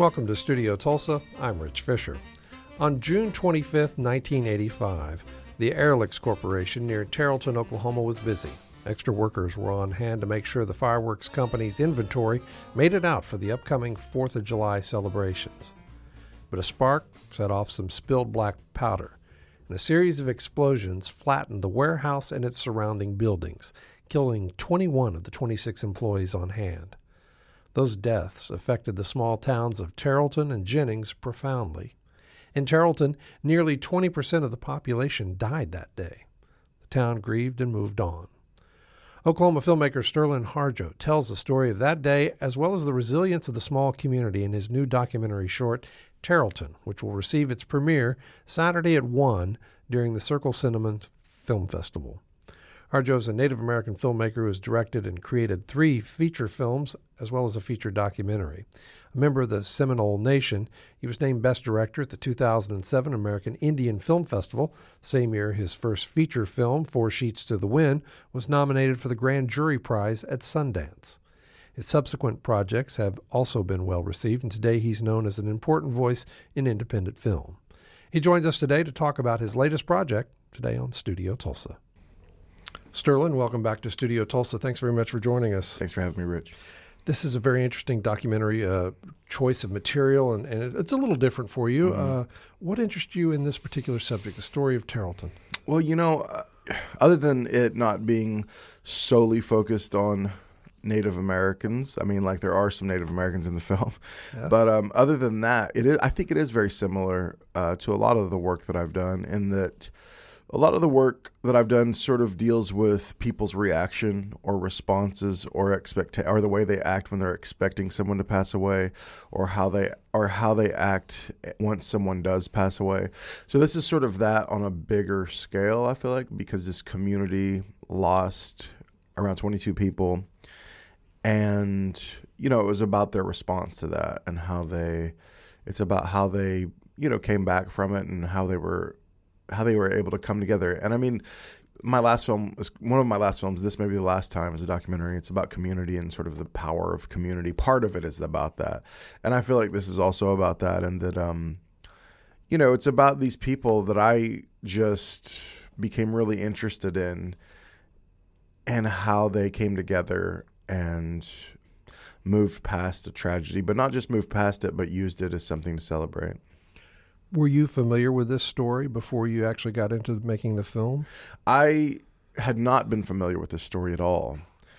Welcome to Studio Tulsa. I'm Rich Fisher. On June 25, 1985, the Airlix Corporation near Terrellton, Oklahoma was busy. Extra workers were on hand to make sure the fireworks company's inventory made it out for the upcoming 4th of July celebrations. But a spark set off some spilled black powder, and a series of explosions flattened the warehouse and its surrounding buildings, killing 21 of the 26 employees on hand. Those deaths affected the small towns of Terrellton and Jennings profoundly. In Terrellton, nearly 20% of the population died that day. The town grieved and moved on. Oklahoma filmmaker Sterling Harjo tells the story of that day as well as the resilience of the small community in his new documentary short, Terrellton, which will receive its premiere Saturday at 1 during the Circle Cinema Film Festival. Harjo is a Native American filmmaker who has directed and created 3 feature films as well as a feature documentary. A member of the Seminole Nation, he was named Best Director at the 2007 American Indian Film Festival. Same year, his first feature film, 4 Sheets to the Wind, was nominated for the Grand Jury Prize at Sundance. His subsequent projects have also been well received, and today he's known as an important voice in independent film. He joins us today to talk about his latest project, today on Studio Tulsa. Sterling, welcome back to Studio Tulsa. Thanks very much for joining us. Thanks for having me, Rich. This is a very interesting documentary choice of material, and it's a little different for you. Mm-hmm. What interests you in this particular subject, the story of Terrellton? Well, other than it not being solely focused on Native Americans, I mean, like there are some Native Americans in the film, yeah. But other than that, I think it is very similar to a lot of the work that I've done, in that a lot of the work that I've done sort of deals with people's reaction or responses or the way they act when they're expecting someone to pass away, or how they act once someone does pass away. So this is sort of that on a bigger scale, I feel like, because this community lost around 22 people, and it was about their response to that and it's about how they came back from it and how they were able to come together. And I mean, my last film is one of my last films. This may be the last time as a documentary. It's about community and sort of the power of community. Part of it is about that. And I feel like this is also about that. And that, it's about these people that I just became really interested in and how they came together and moved past a tragedy, but not just moved past it, but used it as something to celebrate. Were you familiar with this story before you actually got into making the film? I had not been familiar with this story at all.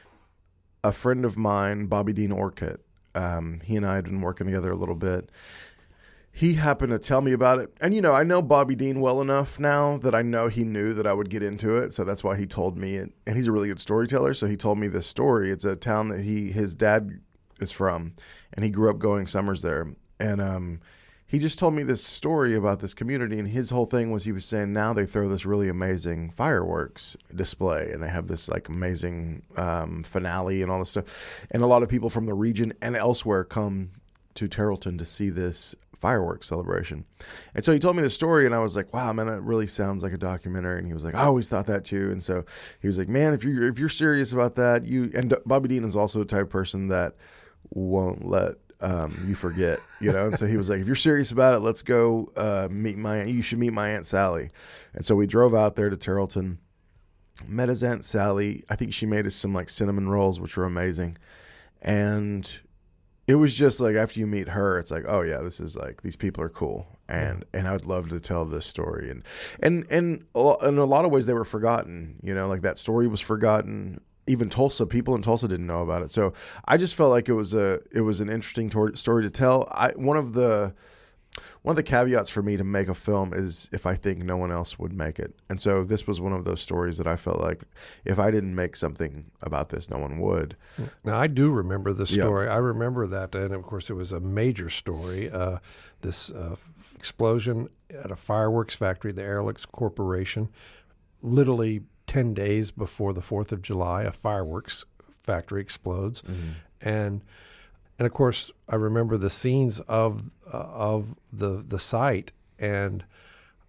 A friend of mine, Bobby Dean Orcutt, he and I had been working together a little bit. He happened to tell me about it. And, I know Bobby Dean well enough now that I know he knew that I would get into it. So that's why he told me. And he's a really good storyteller. So he told me this story. It's a town that his dad is from, and he grew up going summers there. And he just told me this story about this community. And his whole thing was, he was saying now they throw this really amazing fireworks display. And they have this like amazing finale and all this stuff. And a lot of people from the region and elsewhere come to Terrellton to see this fireworks celebration. And so he told me the story, and I was like, wow, man, that really sounds like a documentary. And he was like, I always thought that too. And so he was like, man, if you're serious about that, and Bobby Dean is also the type of person that won't let you forget, And so he was like, if you're serious about it, let's go you should meet my Aunt Sally. And so we drove out there to Terrellton, met his Aunt Sally. I think she made us some like cinnamon rolls, which were amazing. And it was just like, after you meet her, it's like, oh yeah, this is like, these people are cool. And I would love to tell this story. And in a lot of ways they were forgotten, like that story was forgotten. Even people in Tulsa didn't know about it. So I just felt like it was an interesting story to tell. One of the caveats for me to make a film is if I think no one else would make it. And so this was one of those stories that I felt like if I didn't make something about this, no one would. Now, I do remember the story. Yeah. I remember that. And of course, it was a major story. This explosion at a fireworks factory, the Airlix Corporation, literally 10 days before the 4th of July, a fireworks factory explodes. Mm-hmm. And of course, I remember the scenes of the site, and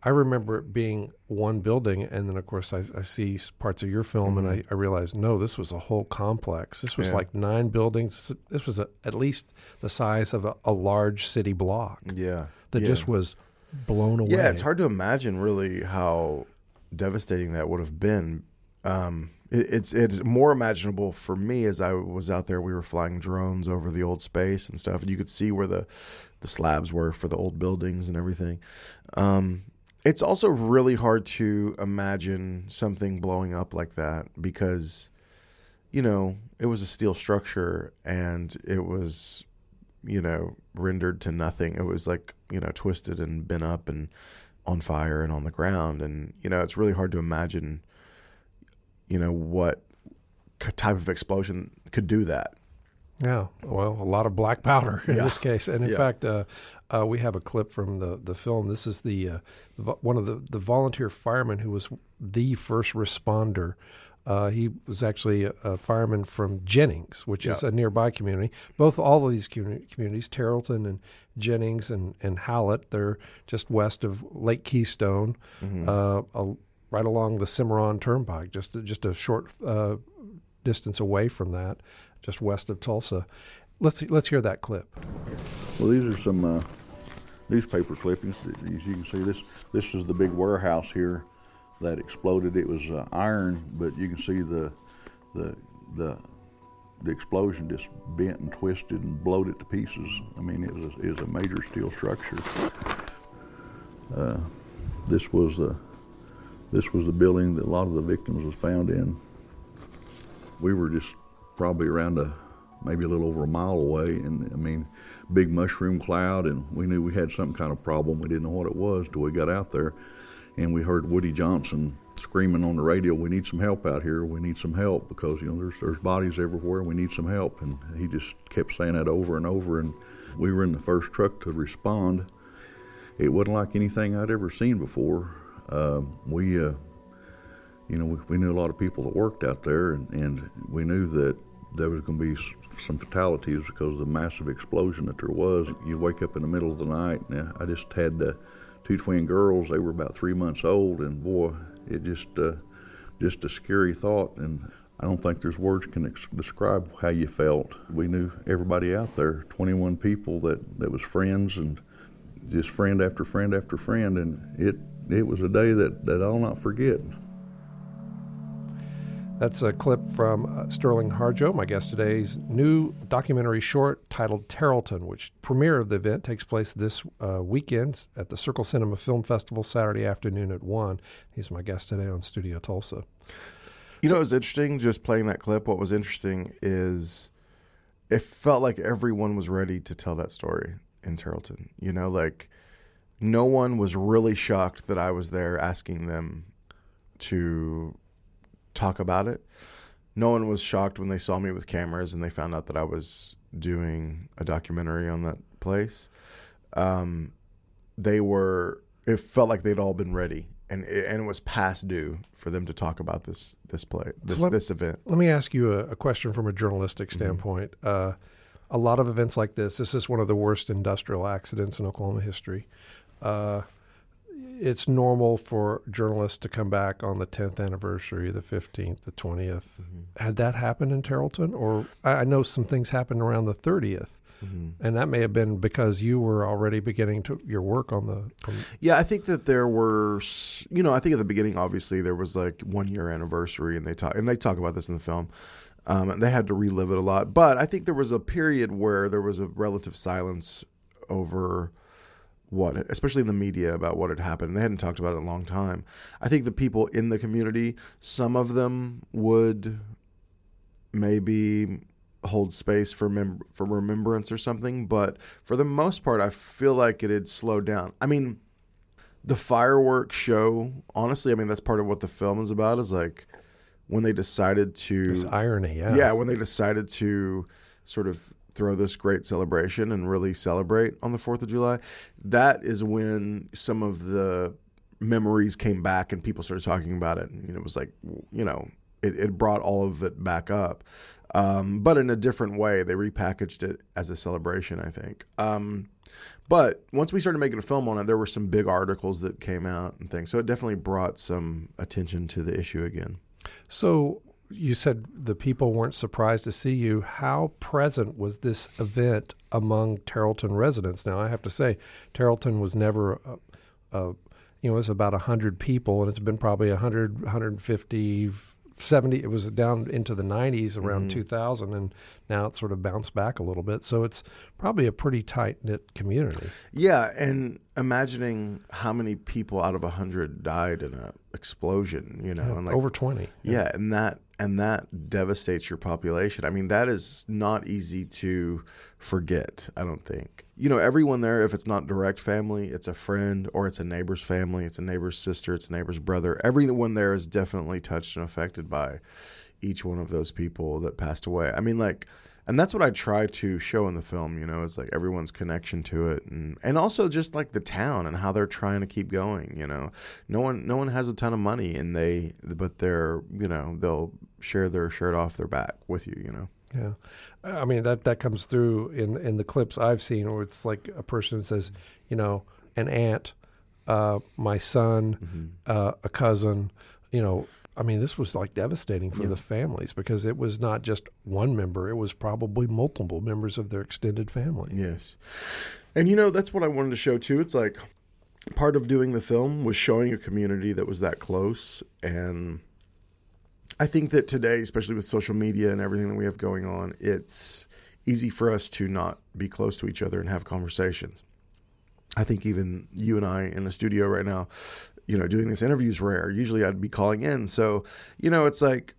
I remember it being one building, and then of course I see parts of your film, and I realized no, this was a whole complex. This was like 9 buildings. This was at least the size of a large city block. Yeah, that just was blown away. Yeah, it's hard to imagine really how devastating that would have been. It's more imaginable for me as I was out there. We were flying drones over the old space and stuff, and you could see where the slabs were for the old buildings and everything. It's also really hard to imagine something blowing up like that because, it was a steel structure and it was, rendered to nothing. It was like, twisted and bent up and on fire and on the ground. And, it's really hard to imagine, what type of explosion could do that. Yeah, well, a lot of black powder in this case. And in fact, we have a clip from the film. This is one of the volunteer firemen who was the first responder. He was actually a fireman from Jennings, which is a nearby community. All of these communities, Terrellton and Jennings and Hallett, they're just west of Lake Keystone, right along the Cimarron Turnpike, just a short distance away from that, just west of Tulsa. Let's hear that clip. Well, these are some newspaper clippings. As you can see, this is the big warehouse here that exploded. It was iron, but you can see the explosion just bent and twisted and blowed it to pieces. I mean, it was a major steel structure. This was the building that a lot of the victims was found in. We were just probably around maybe a little over a mile away, and I mean, big mushroom cloud, and we knew we had some kind of problem. We didn't know what it was till we got out there, and we heard Woody Johnson screaming on the radio, "We need some help out here. We need some help because there's bodies everywhere. We need some help." And he just kept saying that over and over. And we were in the first truck to respond. It wasn't like anything I'd ever seen before. We knew a lot of people that worked out there, and we knew that there was going to be some fatalities because of the massive explosion that there was. You wake up in the middle of the night, and I just had 2 twin girls. They were about 3 months old, and boy, it just a scary thought. And I don't think there's words can describe how you felt. We knew everybody out there, 21 people that was friends, and just friend after friend after friend, and it was a day that I'll not forget. That's a clip from Sterling Harjo, my guest today's new documentary short titled Terrellton, which premiere of the event takes place this weekend at the Circle Cinema Film Festival Saturday afternoon at 1. He's my guest today on Studio Tulsa. It was interesting just playing that clip. What was interesting is it felt like everyone was ready to tell that story in Terrellton. Like no one was really shocked that I was there asking them to talk about it. No one was shocked when they saw me with cameras and they found out that I was doing a documentary on that place. It felt like they'd all been ready, and it was past due for them to talk about this event. Let me ask you a question from a journalistic standpoint. A lot of events like this is one of the worst industrial accidents in Oklahoma history. It's normal for journalists to come back on the 10th anniversary, the 15th, the 20th. Had that happened in Terrellton? Or I know some things happened around the 30th, and that may have been because you were already beginning your work on the... Yeah, I think that there were, I think at the beginning, obviously, there was like 1 year anniversary, and they talk about this in the film. And they had to relive it a lot. But I think there was a period where there was a relative silence over especially in the media, about what had happened. They hadn't talked about it in a long time. I think the people in the community, some of them would maybe hold space for remembrance or something, but for the most part, I feel like it had slowed down. I mean, the fireworks show, honestly, that's part of what the film is about, is like when they decided to... This irony, yeah. Yeah, when they decided to sort of throw this great celebration and really celebrate on the 4th of July, that is when some of the memories came back and people started talking about it. And, it was like, it brought all of it back up. But in a different way, they repackaged it as a celebration, I think. But once we started making a film on it, there were some big articles that came out and things. So it definitely brought some attention to the issue again. So you said the people weren't surprised to see you. How present was this event among Terrellton residents? Now, I have to say, Terrellton was never, it was about 100 people, and it's been probably 100, 150, 70. It was down into the 90s around 2000, and now it's sort of bounced back a little bit. So it's probably a pretty tight-knit community. Yeah, and imagining how many people out of 100 died in an explosion, and over 20. Yeah, and that devastates your population. I mean, that is not easy to forget, I don't think. Everyone there, if it's not direct family, it's a friend or it's a neighbor's family, it's a neighbor's sister, it's a neighbor's brother. Everyone there is definitely touched and affected by each one of those people that passed away. I mean, and that's what I try to show in the film, is like everyone's connection to it, and also just like the town and how they're trying to keep going. No one has a ton of money, but they're they'll share their shirt off their back with you. Yeah, I mean that comes through in the clips I've seen, where it's like a person says, an aunt, my son, a cousin, I mean, this was like devastating for the families, because it was not just one member. It was probably multiple members of their extended family. Yes. And, that's what I wanted to show, too. It's like part of doing the film was showing a community that was that close. And I think that today, especially with social media and everything that we have going on, it's easy for us to not be close to each other and have conversations. I think even you and I in the studio right now, doing this interview is rare. Usually I'd be calling in. So, it's like,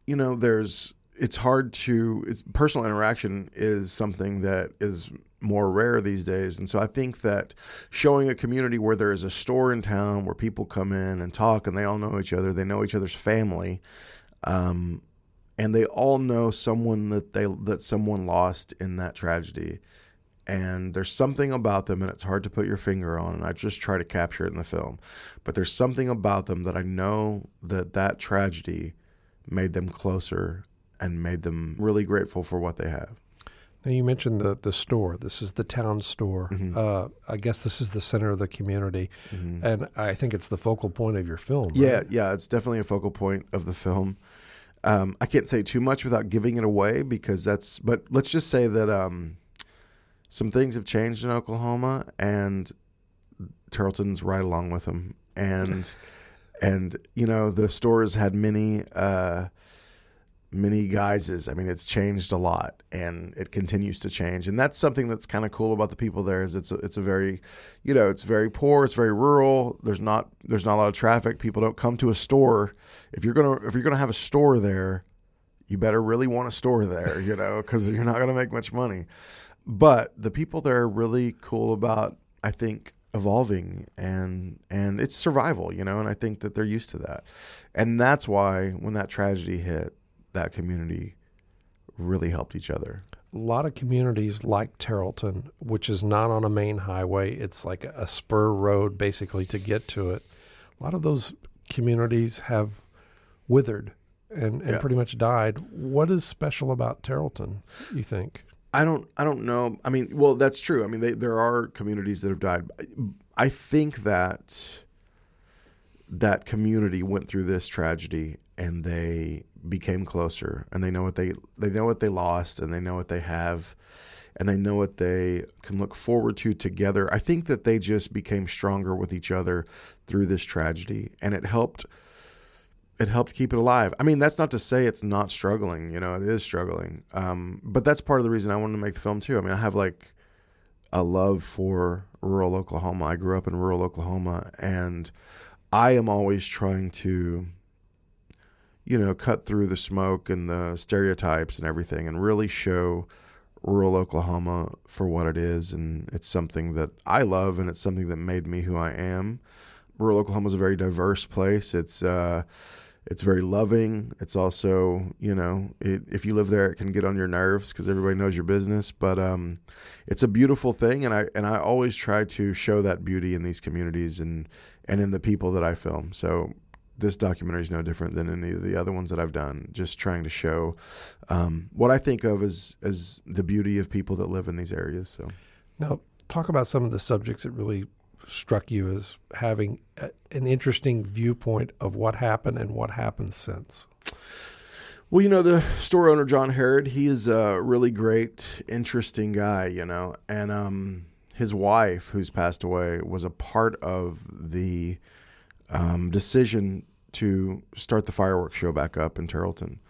it's personal interaction is something that is more rare these days. And so I think that showing a community where there is a store in town where people come in and talk and they all know each other, they know each other's family, and they all know someone that someone lost in that tragedy. And there's something about them, and it's hard to put your finger on, and I just try to capture it in the film. But there's something about them that I know that tragedy made them closer and made them really grateful for what they have. Now, you mentioned the store. This is the town store. Mm-hmm. I guess this is the center of the community, and I think it's the focal point of your film. Yeah, right? yeah, it's definitely a focal point of the film. I can't say too much without giving it away, but let's just say that some things have changed in Oklahoma, and Terrellton's right along with them. And the store has had many guises. I mean, it's changed a lot, and it continues to change. And that's something that's kind of cool about the people there. Is it's a very, it's very poor. It's very rural. There's not a lot of traffic. People don't come to a store. If you're gonna have a store there, you better really want a store there, because you're not gonna make much money. But the people there are really cool about, I think, evolving and it's survival, and I think that they're used to that. And that's why when that tragedy hit, that community really helped each other. A lot of communities like Terrellton, which is not on a main highway, it's like a spur road basically to get to it. A lot of those communities have withered and pretty much died. What is special about Terrellton, you think? I don't know. I mean, well, that's true. I mean, there are communities that have died. I think that community went through this tragedy and they became closer, and they know what they lost, and they know what they have, and they know what they can look forward to together. I think that they just became stronger with each other through this tragedy, and it helped keep it alive. I mean, that's not to say it's not struggling. It is struggling. But that's part of the reason I wanted to make the film too. I mean, I have like a love for rural Oklahoma. I grew up in rural Oklahoma, and I am always trying to, cut through the smoke and the stereotypes and everything, and really show rural Oklahoma for what it is. And it's something that I love, and it's something that made me who I am. Rural Oklahoma is a very diverse place. It's very loving. It's also, if you live there, it can get on your nerves because everybody knows your business. But it's a beautiful thing, and I always try to show that beauty in these communities and in the people that I film. So this documentary is no different than any of the other ones that I've done. Just trying to show what I think of as the beauty of people that live in these areas. So now, talk about some of the subjects that really struck you as having an interesting viewpoint of what happened and what happened since. Well, the store owner, John Herod, he is a really great, interesting guy, and his wife, who's passed away, was a part of the decision to start the fireworks show back up in Terrellton.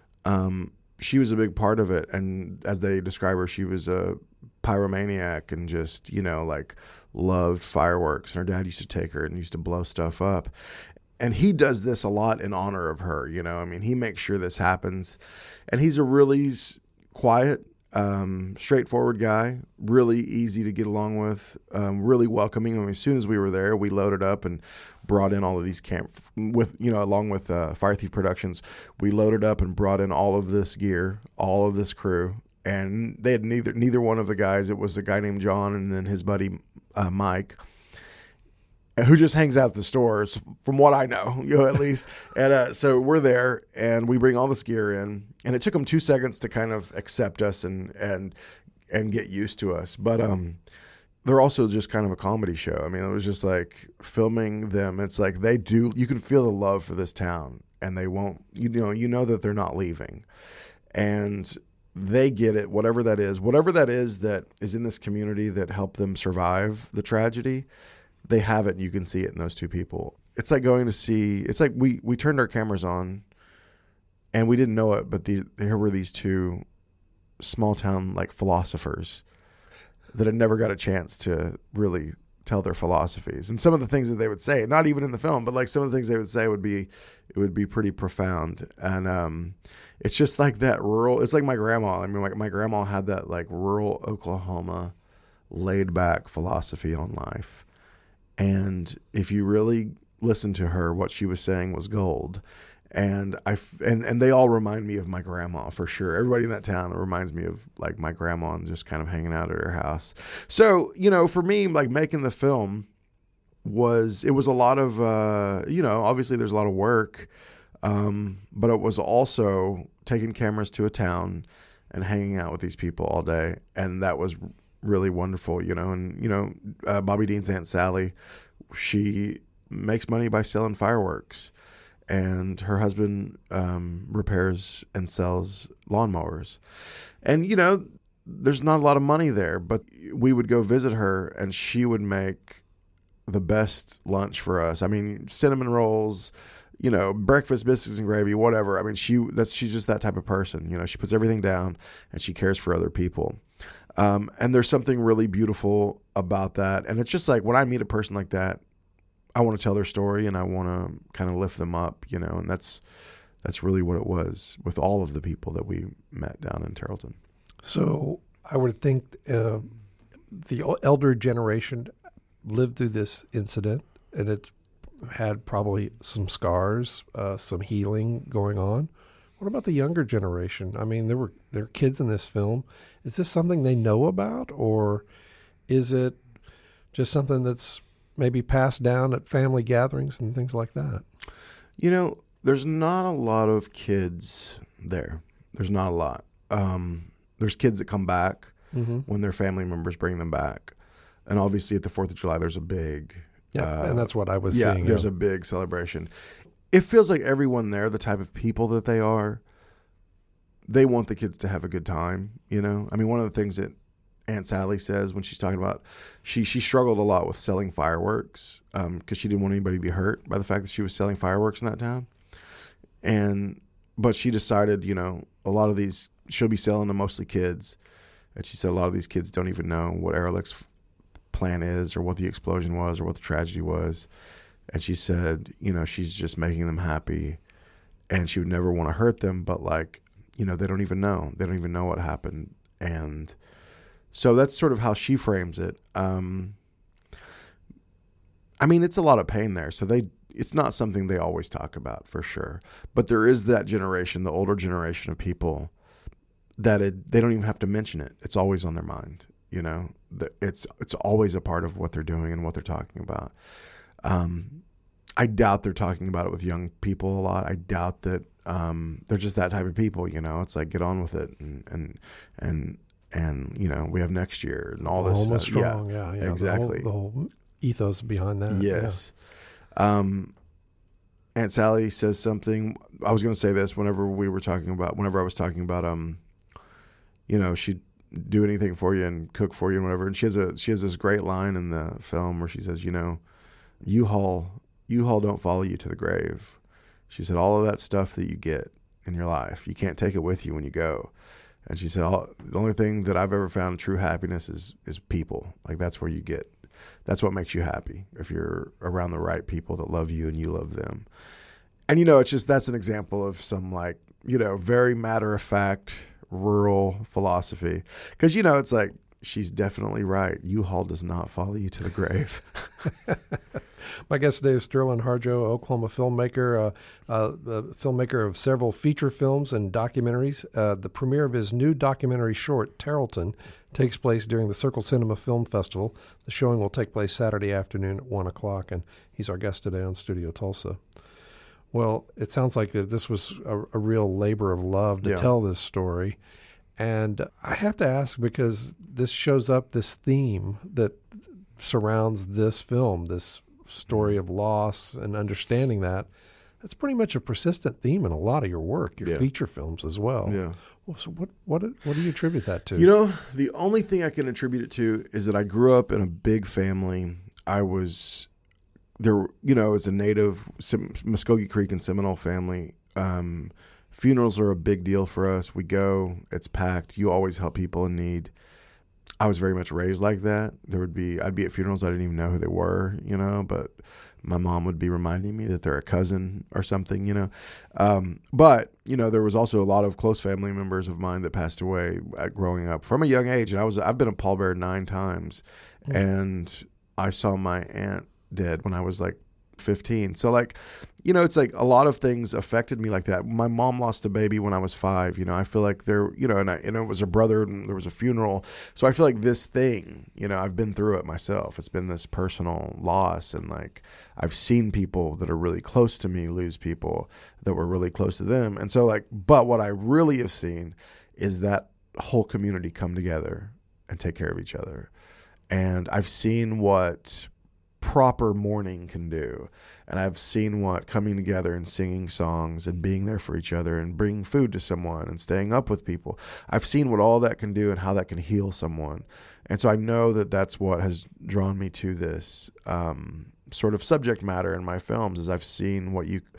She was a big part of it, and as they describe her, she was a pyromaniac and just, loved fireworks. And her dad used to take her and used to blow stuff up. And he does this a lot in honor of her, he makes sure this happens. And he's a really quiet, straightforward guy, really easy to get along with, really welcoming. As soon as we were there, we loaded up and brought in all of these along with Fire Thief Productions, we loaded up and brought in all of this gear, all of this crew. And they had neither one of the guys. It was a guy named John and then his buddy Mike, who just hangs out at the stores, from what I know, at least. And so we're there, and we bring all this gear in, and it took them 2 seconds to kind of accept us and get used to us. But they're also just kind of a comedy show. It was just like filming them. It's like you can feel the love for this town, and they won't, that they're not leaving. And they get it, whatever that is that is in this community that helped them survive the tragedy. They have it, and you can see it in those two people. It's like we turned our cameras on, and we didn't know it, but here were these two small town philosophers that had never got a chance to really tell their philosophies. And some of the things that they would say, not even in the film, but some of the things they would say would be pretty profound. And it's just like that rural. It's like my grandma. My grandma had that rural Oklahoma laid back philosophy on life. And if you really listen to her, what she was saying was gold. And and they all remind me of my grandma for sure. Everybody in that town reminds me of my grandma and just kind of hanging out at her house. So, for me, making the film it was a lot of, obviously there's a lot of work, but it was also taking cameras to a town and hanging out with these people all day. And that was really wonderful, Bobby Dean's Aunt Sally, she makes money by selling fireworks, and her husband repairs and sells lawnmowers. And, there's not a lot of money there, but we would go visit her, and she would make the best lunch for us. Cinnamon rolls, breakfast, biscuits and gravy, whatever. She's just that type of person. She puts everything down, and she cares for other people. And there's something really beautiful about that. And it's just when I meet a person like that, I want to tell their story, and I want to kind of lift them up, and that's really what it was with all of the people that we met down in Terrellton. So I would think the elder generation lived through this incident, and it had probably some scars, some healing going on. What about the younger generation? There were kids in this film. Is this something they know about, or is it just something that's maybe passed down at family gatherings and things like that? There's not a lot of kids there. There's not a lot. There's kids that come back when their family members bring them back. And obviously at the 4th of July, there's a big... and that's what I was seeing. There's a big celebration. It feels like everyone there, the type of people that they are, they want the kids to have a good time, One of the things that Aunt Sally says when she's talking about, she struggled a lot with selling fireworks because she didn't want anybody to be hurt by the fact that she was selling fireworks in that town. But she decided, a lot of these, she'll be selling to mostly kids. And she said a lot of these kids don't even know what Ehrlich's plan is or what the explosion was or what the tragedy was. And she said, she's just making them happy, and she would never want to hurt them, but they don't even know. They don't even know what happened. And so that's sort of how she frames it. It's a lot of pain there. So it's not something they always talk about for sure. But there is that generation, the older generation of people, that they don't even have to mention it. It's always on their mind. It's always a part of what they're doing and what they're talking about. I doubt they're talking about it with young people a lot. I doubt that they're just that type of people. It's get on with it, and and we have next year and all this Oklahoma stuff. strong, yeah, exactly. The whole ethos behind that. Yes. Aunt Sally says something. I was going to say this whenever I was talking about, she'd do anything for you and cook for you and whatever. And she has this great line in the film where she says, U-Haul don't follow you to the grave. She said, all of that stuff that you get in your life, you can't take it with you when you go. And she said, the only thing that I've ever found true happiness is people. Like that's what makes you happy, if you're around the right people that love you and you love them. And, that's an example of some very matter of fact, rural philosophy. Because, it's like, she's definitely right. U-Haul does not follow you to the grave. My guest today is Sterling Harjo, Oklahoma filmmaker, filmmaker of several feature films and documentaries. The premiere of his new documentary short, Terrellton, takes place during the Circle Cinema Film Festival. The showing will take place Saturday afternoon at 1 o'clock, and he's our guest today on Studio Tulsa. Well, it sounds like that this was a real labor of love to tell this story. And I have to ask, because this shows up, this theme that surrounds this film, this story of loss and understanding that's pretty much a persistent theme in a lot of your work, your feature films as well. Yeah. So what do you attribute that to? The only thing I can attribute it to is that I grew up in a big family. I was there, it's a native Muskogee Creek and Seminole family. Funerals are a big deal for us. We go, it's packed. You always help people in need. I was very much raised like that. I'd be at funerals. I didn't even know who they were, but my mom would be reminding me that they're a cousin or something, But, there was also a lot of close family members of mine that passed away growing up from a young age. And I've been a pallbearer 9 times, and I saw my aunt dead when I was 15. So it's like a lot of things affected me like that. My mom lost a baby when I was 5. I feel like and it was a brother and there was a funeral. So I feel like this thing, I've been through it myself. It's been this personal loss, and I've seen people that are really close to me lose people that were really close to them. And so but what I really have seen is that whole community come together and take care of each other. And I've seen what proper mourning can do, and I've seen what coming together and singing songs and being there for each other and bringing food to someone and staying up with people, I've seen what all that can do and how that can heal someone. And so I know that that's what has drawn me to this sort of subject matter in my films, is I've seen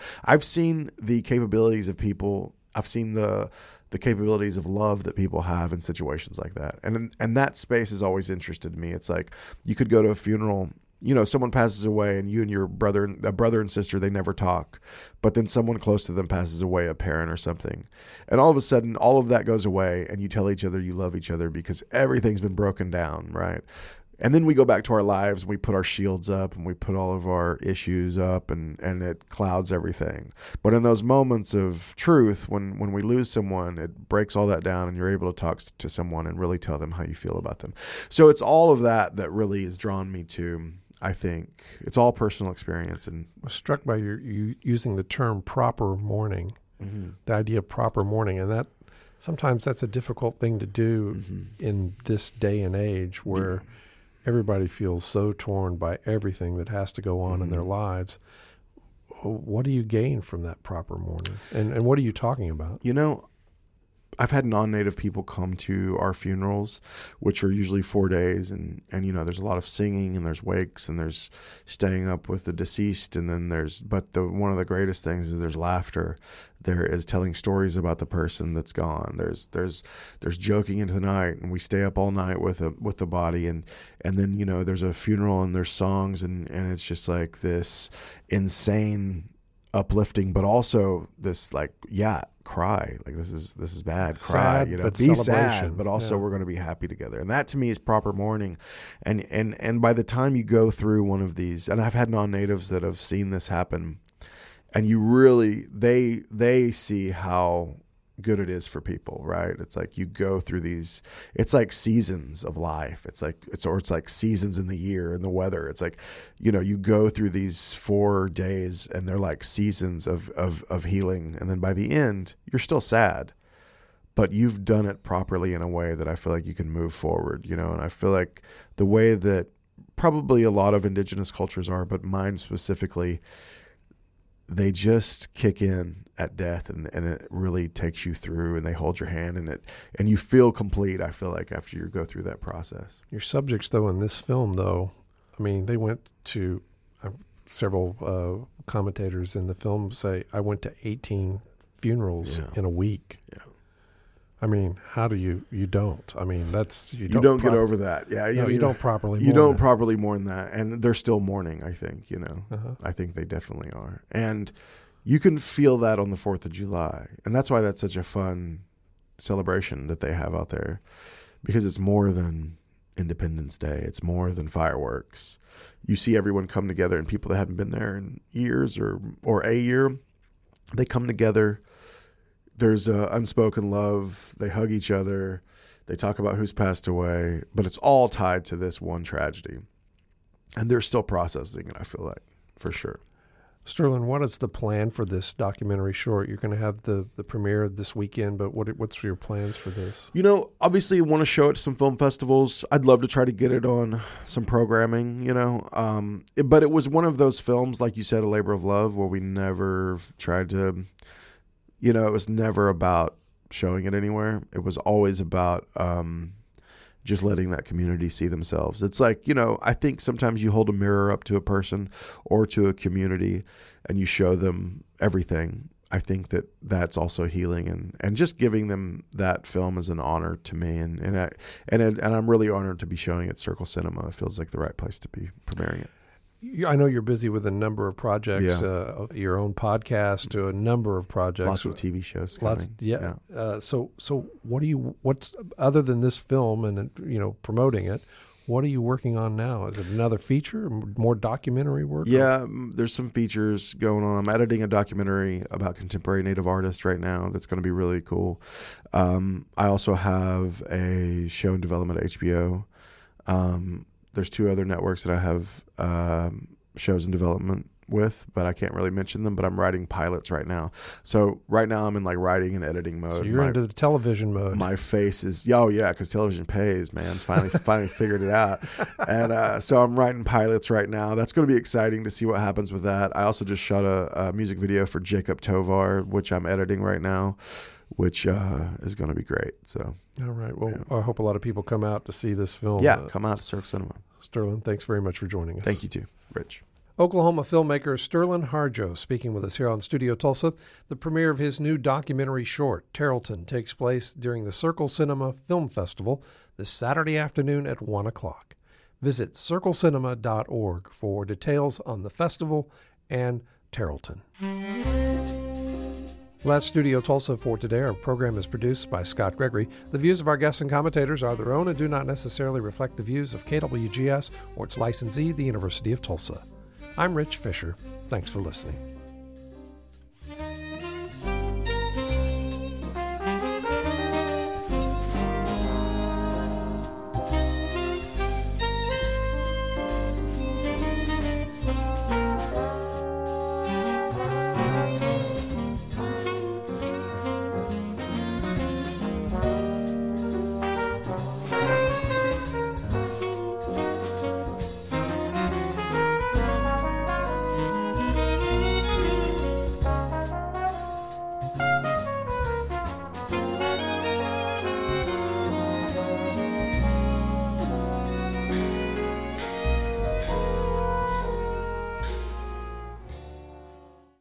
the capabilities of people. I've seen the capabilities of love that people have in situations like that, and that space has always interested me. It's like you could go to a funeral, someone passes away, and you and your brother and sister, they never talk. But then someone close to them passes away, a parent or something. And all of a sudden, all of that goes away, and you tell each other you love each other because everything's been broken down, right? And then we go back to our lives, and we put our shields up, and we put all of our issues up, and it clouds everything. But in those moments of truth, when we lose someone, it breaks all that down, and you're able to talk to someone and really tell them how you feel about them. So it's all of that really has drawn me to, I think, it's all personal experience. And I was struck by you using the term proper mourning, the idea of proper mourning, and that sometimes that's a difficult thing to do in this day and age where everybody feels so torn by everything that has to go on in their lives. What do you gain from that proper mourning? And what are you talking about? I've had non-native people come to our funerals, which are usually 4 days, and there's a lot of singing, and there's wakes, and there's staying up with the deceased, and then one of the greatest things is there's laughter. There is telling stories about the person that's gone. There's joking into the night, and we stay up all night with the body, and then there's a funeral, and there's songs, and it's just like this insane uplifting, but also this cry, this is bad, cry, sad, but be sad, but also we're going to be happy together. And that to me is proper mourning. And by the time you go through one of these, and I've had non-natives that have seen this happen, and you really, they see how good it is for people, right? It's like you go through these, it's like seasons of life. It's like seasons in the year and the weather. It's like, you go through these 4 days, and they're like seasons of healing. And then by the end, you're still sad, but you've done it properly in a way that I feel like you can move forward, you know. And I feel like the way that probably a lot of indigenous cultures are, but mine specifically, they just kick in at death, and it really takes you through, and they hold your hand, and you feel complete, I feel like, after you go through that process. Your subjects, though, in this film, though, I mean, they went to several commentators in the film say, I went to 18 funerals in a week. Yeah. I mean, how do you don't? I mean, that's you don't get over that. Yeah, you don't properly. You don't properly mourn that, and they're still mourning. I think I think they definitely are, and you can feel that on the 4th of July, and that's why that's such a fun celebration that they have out there, because it's more than Independence Day. It's more than fireworks. You see everyone come together, and people that haven't been there in years or a year, they come together. There's unspoken love. They hug each other. They talk about who's passed away, but it's all tied to this one tragedy. And they're still processing it, I feel like, for sure. Sterling, what is the plan for this documentary short? You're going to have the premiere this weekend, but what's your plans for this? You know, obviously you want to show it to some film festivals. I'd love to try to get it on some programming, you know. But it was one of those films, like you said, a labor of love, where we never tried to... You know, it was never about showing it anywhere. It was always about just letting that community see themselves. It's like, you know, I think sometimes you hold a mirror up to a person or to a community and you show them everything. I think that that's also healing, and just giving them that film is an honor to me. And I'm really honored to be showing it at Circle Cinema. It feels like the right place to be premiering it. I know you're busy with a number of projects, your own podcast, to a number of projects. Lots of TV shows coming. So what's other than this film and, you know, promoting it, what are you working on now? Is it another feature, more documentary work? Yeah, there's some features going on. I'm editing a documentary about contemporary Native artists right now that's going to be really cool. I also have a show in development at HBO. There's 2 other networks that I have shows in development with, but I can't really mention them, but I'm writing pilots right now. So right now I'm in like writing and editing mode. So you're into the television mode. My face is, because television pays, man. Finally figured it out. And so I'm writing pilots right now. That's going to be exciting to see what happens with that. I also just shot a music video for Jacob Tovar, which I'm editing right now, which is going to be great. So, all right. Well, I hope a lot of people come out to see this film. Yeah, come out to Circle Cinema. Sterling, thanks very much for joining us. Thank you too, Rich. Oklahoma filmmaker Sterling Harjo speaking with us here on Studio Tulsa. The premiere of his new documentary short, Tarleton, takes place during the Circle Cinema Film Festival this Saturday afternoon at 1 o'clock. Visit circlecinema.org for details on the festival and Tarleton. Well, that's Studio Tulsa for today. Our program is produced by Scott Gregory. The views of our guests and commentators are their own and do not necessarily reflect the views of KWGS or its licensee, the University of Tulsa. I'm Rich Fisher. Thanks for listening.